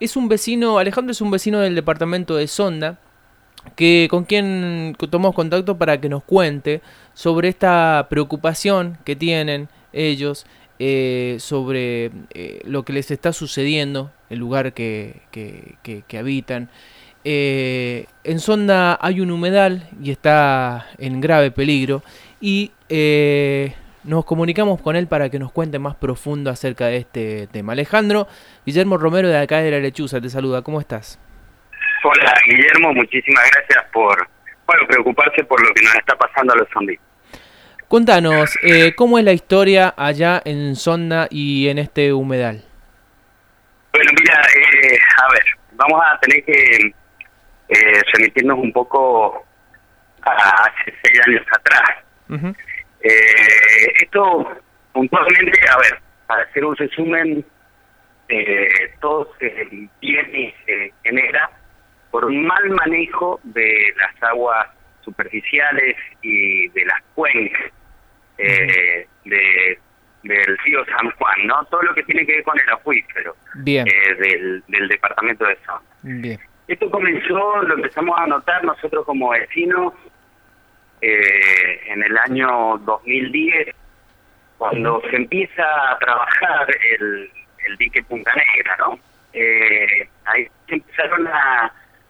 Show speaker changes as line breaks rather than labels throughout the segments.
es un vecino, Alejandro es un vecino del departamento de Sonda, con quien tomamos contacto para que nos cuente sobre esta preocupación que tienen ellos sobre lo que les está sucediendo, el lugar que habitan. En Sonda hay un humedal y está en grave peligro y nos comunicamos con él para que nos cuente más profundo acerca de este tema. Alejandro, Guillermo Romero de acá de La Lechuza te saluda, ¿cómo estás?
Hola Guillermo, muchísimas gracias por preocuparse por lo que nos está pasando a los zombies.
Contanos, ¿cómo es la historia allá en Sonda y en este humedal?
Bueno, mira, a ver, vamos a tener que remitirnos un poco a hace 6 años atrás.
Uh-huh.
Esto, puntualmente, a ver, para hacer un resumen, todo viene y se genera por un mal manejo de las aguas superficiales y de las cuencas del río San Juan, ¿no? Todo lo que tiene que ver con el acuífero del departamento de Sonda.
Bien.
Esto lo empezamos a notar nosotros como vecinos en el año 2010, cuando se empieza a trabajar el dique Punta Negra, ¿no? Ahí se empezaron a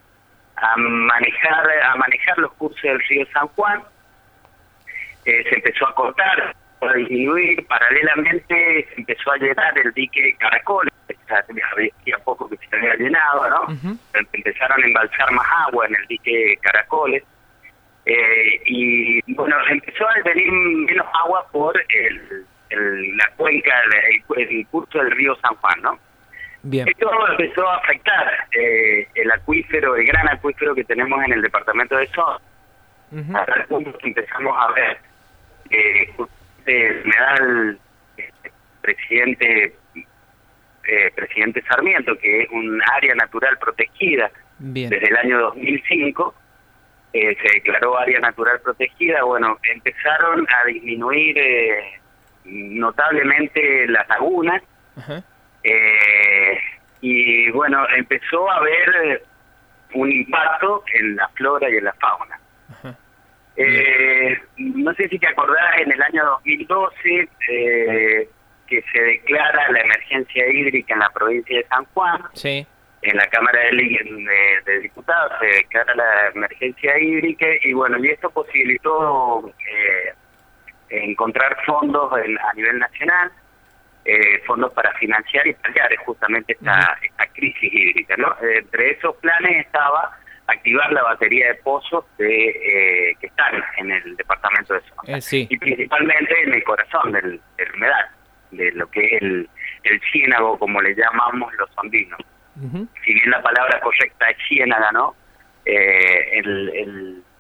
manejar los cursos del río San Juan, se empezó a cortar, a disminuir, paralelamente se empezó a llenar el dique Caracoles, había poco que se había llenado, ¿no?
Uh-huh.
Empezaron a embalsar más agua en el dique Caracoles, y bueno, empezó a venir menos agua por la cuenca, el curso del río San Juan, ¿no?
Bien.
Esto empezó a afectar el acuífero, el gran acuífero que tenemos en el departamento de Sonda.
Uh-huh.
Hasta el punto que empezamos a ver me da el presidente Sarmiento, que es un área natural protegida.
Bien.
Desde el año 2005 se declaró área natural protegida. Bueno, empezaron a disminuir notablemente las lagunas.
Uh-huh.
Y bueno, empezó a haber un impacto en la flora y en la fauna.
Uh-huh.
No sé si te acordás, en el año 2012 que se declara la emergencia hídrica en la provincia de San Juan.
Sí.
En la Cámara de Diputados se declara la emergencia hídrica y bueno, y esto posibilitó encontrar fondos a nivel nacional, fondos para financiar y paliar justamente esta crisis hídrica, ¿no? Entre esos planes estaba activar la batería de pozos que están en el departamento de Sonda,
Sí.
y principalmente en el corazón del humedal, de lo que es el ciénago, como le llamamos los sondinos.
Uh-huh.
Si bien la palabra correcta es ciénaga, ¿no? El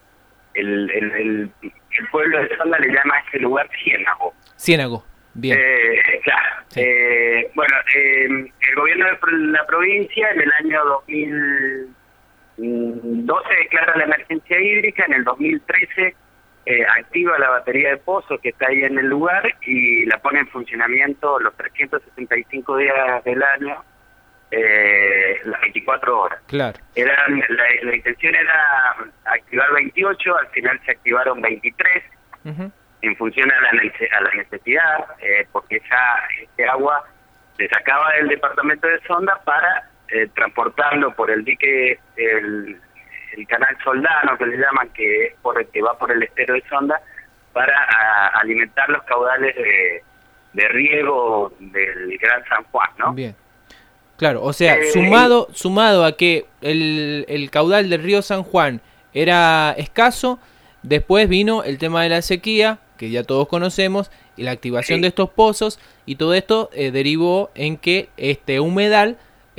pueblo de Sonda le llama a ese lugar ciénago.
Ciénago. Bien.
Claro.
Sí.
Bueno, el gobierno de la provincia en el año 2012 declara la emergencia hídrica, en el 2013 activa la batería de pozos que está ahí en el lugar y la pone en funcionamiento los 365 días del año, las 24 horas.
Claro.
La intención era activar 28, al final se activaron 23.
Uh-huh.
En función a la necesidad, porque este agua se sacaba del departamento de Sonda para transportarlo por el dique, el canal Soldano, que le llaman, que es que va por el estero de Sonda, para alimentar los caudales de riego del Gran San Juan, ¿no?
Bien. Claro, o sea, sumado a que el caudal del río San Juan era escaso, después vino el tema de la sequía, que ya todos conocemos, y la activación de estos pozos, y todo esto derivó en que este humedal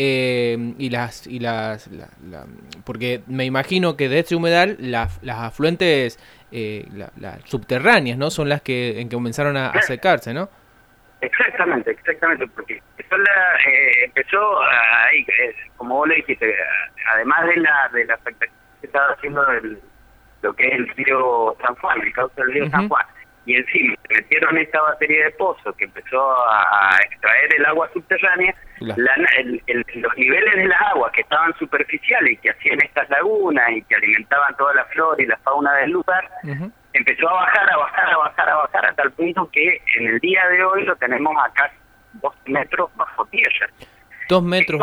porque me imagino que de este humedal las afluentes las subterráneas, ¿no? Son las que comenzaron a secarse, ¿no?
Exactamente, porque empezó ahí, como vos le dijiste, además de la afectación que estaba haciendo lo que es el río San Juan, el cauce del río San Juan, y encima se metieron esta batería de pozo que empezó a extraer el agua subterránea,
Claro.
los niveles de las aguas que estaban superficiales y que hacían estas lagunas y que alimentaban toda la flora y la fauna del lugar,
Ujú.
empezó a bajar, a bajar, a bajar, a bajar, hasta el punto que en el día de hoy lo tenemos acá 2 metros bajo tierra.
2 metros.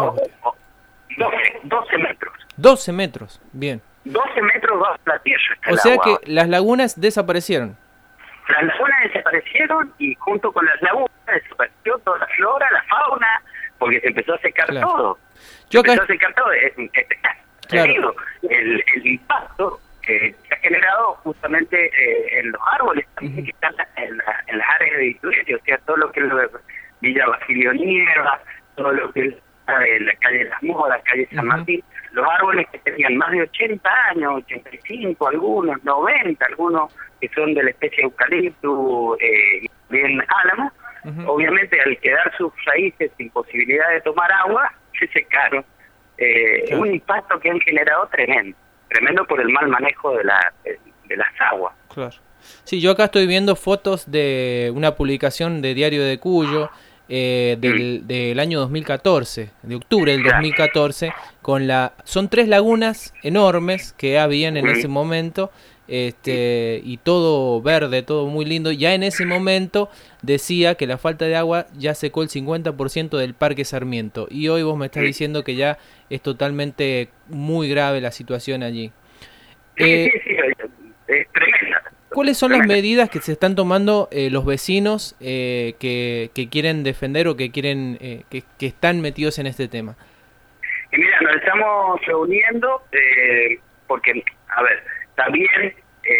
12 metros.
12 metros, bien.
12 metros bajo la tierra está
O
el
sea
agua
que
ahora.
las lagunas desaparecieron.
Las lagunas desaparecieron y junto con las lagunas desapareció toda la flora, la fauna, porque se empezó a secar
Claro.
todo.
Yo acá-
Empezó a secar todo.
Claro.
Te digo, el impacto que se ha generado justamente en los árboles también que están en las áreas de influencia, o sea, todo lo que es lo de Villa Basilio Nieva, todo lo que es la calle Las Modas, calle San Martín, los árboles que tenían más de 80 años, 85, algunos 90, algunos que son de la especie eucalipto y también álamo,
Ujú.
obviamente al quedar sus raíces sin posibilidad de tomar agua, se secaron.
Claro.
Un impacto que han generado tremendo por el mal manejo de las aguas.
Claro. Sí, yo acá estoy viendo fotos de una publicación de Diario de Cuyo del año 2014, de octubre del 2014, son 3 lagunas enormes que habían en ese momento, y todo verde, todo muy lindo. Ya en ese momento decía que la falta de agua ya secó el 50% del Parque Sarmiento, y hoy vos me estás diciendo que ya es totalmente muy grave la situación allí.
Sí, es tremenda.
¿Cuáles son las medidas que se están tomando los vecinos que quieren defender o que quieren que están metidos en este tema?
Y mira, nos estamos reuniendo porque, a ver, también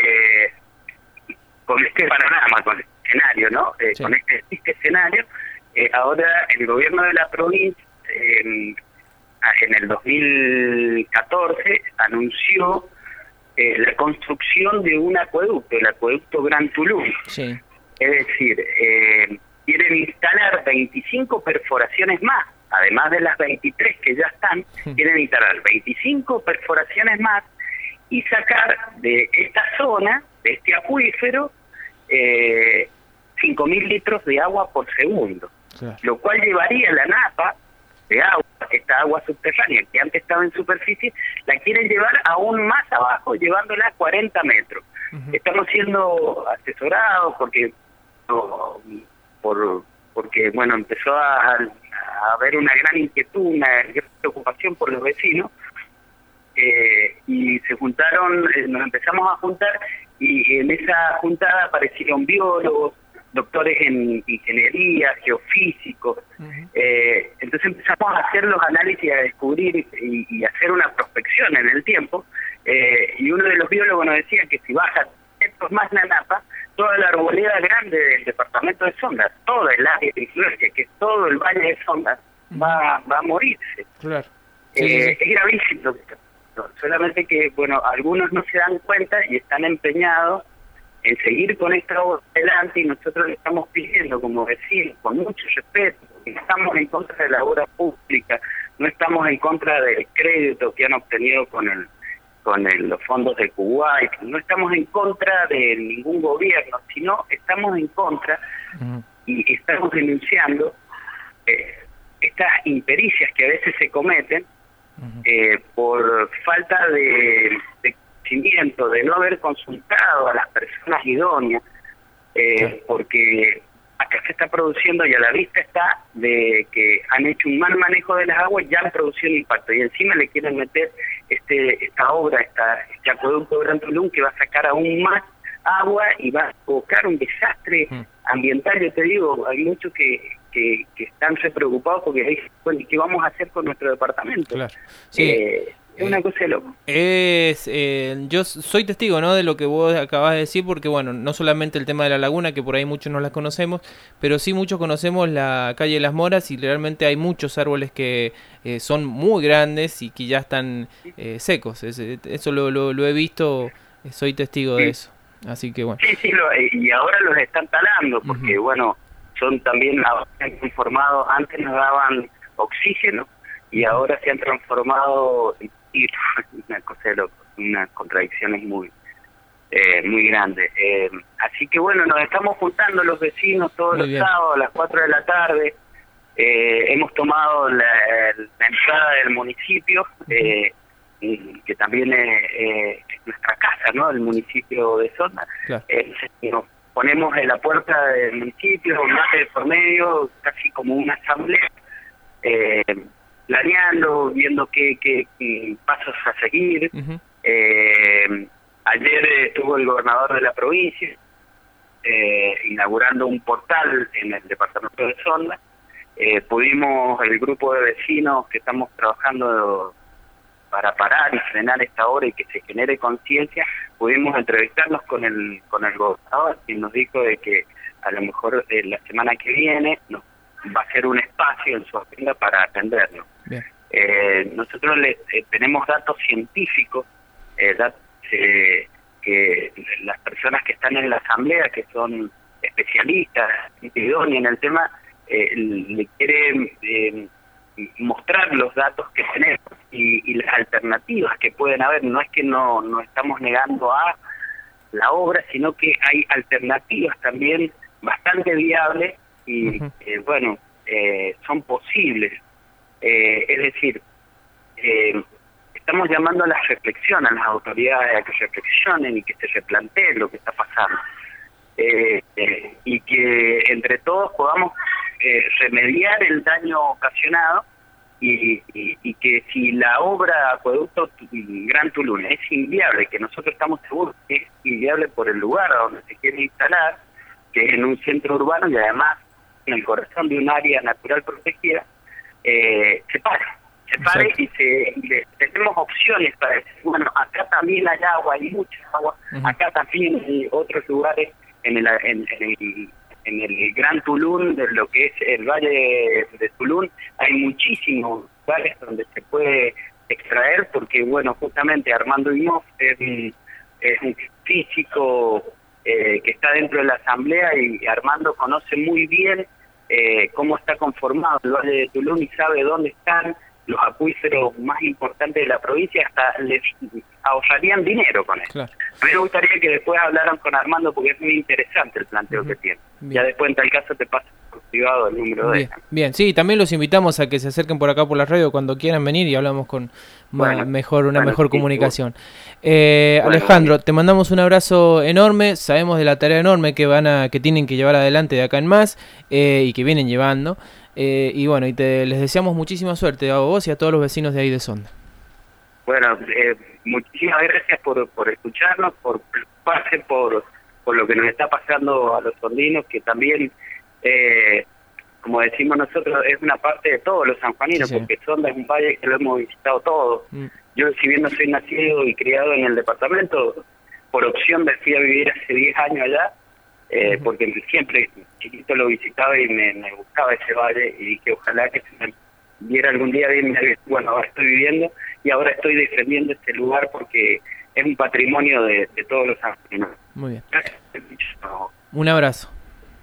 con este panorama, con este escenario, ¿no?
Sí.
Con este escenario, ahora el gobierno de la provincia en el 2014 anunció la construcción de un acueducto, el acueducto Gran Tulum.
Sí.
Es decir, quieren instalar 25 perforaciones más, además de las 23 que ya están, quieren instalar 25 perforaciones más y sacar de esta zona, de este acuífero, 5.000 litros de agua por segundo,
Claro.
lo cual llevaría la napa de agua, esta agua subterránea que antes estaba en superficie, la quieren llevar aún más abajo, llevándola a 40 metros. Estamos siendo asesorados porque bueno, empezó a haber una gran inquietud, una gran preocupación por los vecinos, y se juntaron, nos empezamos a juntar, y en esa juntada aparecieron biólogos, doctores en ingeniería, geofísicos. Entonces empezamos a hacer los análisis, a descubrir y hacer una prospección en el tiempo, y uno de los biólogos nos decía que si baja metros más la napa, toda la arboleda grande del departamento de Sonda, toda el área de influencia, que es todo el valle de Sonda, va a morirse.
Claro. Sí, sí, sí.
Es gravísimo. Solamente que, bueno, algunos no se dan cuenta y están empeñados en seguir con esta obra adelante, y nosotros le estamos pidiendo como vecinos, con mucho respeto, porque no estamos en contra de la obra pública, no estamos en contra del crédito que han obtenido con los fondos del Kuwait, no estamos en contra de ningún gobierno, sino estamos en contra y estamos denunciando estas impericias que a veces se cometen por falta de conocimiento, de no haber consultado a las personas idóneas, porque acá se está produciendo y a la vista está de que han hecho un mal manejo de las aguas, ya han producido un impacto, y encima le quieren meter esta obra, este acueducto de Gran Tulum, que va a sacar aún más agua y va a provocar un desastre ambiental. Yo te digo, hay muchos que están re preocupados porque dicen, bueno, ¿y qué vamos a hacer con nuestro departamento?
Claro. Sí.
Es una cosa de loco.
Yo soy testigo, ¿no?, de lo que vos acabas de decir, porque bueno, no solamente el tema de la laguna, que por ahí muchos no la conocemos, pero sí muchos conocemos la calle de las Moras, y realmente hay muchos árboles que son muy grandes y que ya están secos. Eso lo he visto, soy testigo de eso. Así que bueno.
Sí, y ahora los están talando, porque bueno, son también, ahora se han transformado, antes nos daban oxígeno, y ahora se han transformado en una cosa de loco, unas contradicciones muy muy grande. Así que bueno, nos estamos juntando los vecinos todos los sábados a las 4 de la tarde. Hemos tomado la entrada del municipio, que también es nuestra casa, ¿no? El municipio de Sonda. Claro. Nos ponemos en la puerta del municipio, mate por medio, casi como una asamblea, planeando, viendo qué pasos a seguir. Ayer estuvo el gobernador de la provincia inaugurando un portal en el departamento de Sonda. Pudimos, el grupo de vecinos que estamos trabajando para parar y frenar esta obra y que se genere conciencia, pudimos entrevistarnos con el gobernador, y nos dijo de que a lo mejor la semana que viene nos va a ser un espacio en su agenda para atendernos. Nosotros tenemos datos científicos, que las personas que están en la asamblea, que son especialistas, idóneos en el tema, le quieren mostrar los datos que tenemos y las alternativas que pueden haber. No es que no estamos negando a la obra, sino que hay alternativas también bastante viables y son posibles. Es decir, estamos llamando a la reflexión, a las autoridades a que reflexionen y que se replanteen lo que está pasando, y que entre todos podamos remediar el daño ocasionado, y que si la obra Acueducto Gran Tulum es inviable, que nosotros estamos seguros que es inviable por el lugar a donde se quiere instalar, que es en un centro urbano y además en el corazón de un área natural protegida, se pare y tenemos opciones para decir, bueno, acá también hay agua, hay mucha agua, acá también hay otros lugares en el Gran Tulum, de lo que es el Valle de Tulum, hay muchísimos lugares donde se puede extraer, porque bueno, justamente Armando Imhoff es un físico que está dentro de la asamblea, y Armando conoce muy bien cómo está conformado el Valle de Tulum y sabe dónde están los acuíferos más importantes de la provincia, hasta les ahorrarían dinero con eso. Claro. A mí me gustaría que después hablaran con Armando, porque es muy interesante el planteo que tiene. Ya después en tal caso te paso por privado el número de él.
Bien, sí, también los invitamos a que se acerquen por acá por la radio cuando quieran venir y hablamos con mejor comunicación. Alejandro, te mandamos un abrazo enorme, sabemos de la tarea enorme que tienen que llevar adelante de acá en más, y que vienen llevando. Y bueno, les deseamos muchísima suerte a vos y a todos los vecinos de ahí de Sonda.
Bueno, muchísimas gracias por escucharnos, por preocuparse por lo que nos está pasando a los sondinos, que también, como decimos nosotros, es una parte de todos los sanjuaninos, porque Sonda es un valle que lo hemos visitado todos. Yo, si bien no soy nacido y criado en el departamento, por opción me fui a vivir hace 10 años allá, porque siempre chiquito lo visitaba y me gustaba ese valle, y dije, ojalá que se me diera algún día bien. Bueno, ahora estoy viviendo y ahora estoy defendiendo este lugar porque es un patrimonio de todos los argentinos.
Muy bien. Un abrazo.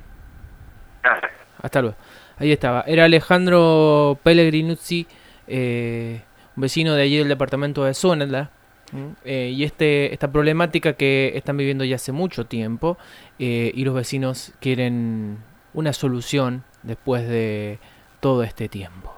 Hasta luego. Ahí estaba. Era Alejandro Pellegrinuzzi, un vecino de allí del departamento de Sonda. Y esta problemática que están viviendo ya hace mucho tiempo, y los vecinos quieren una solución después de todo este tiempo.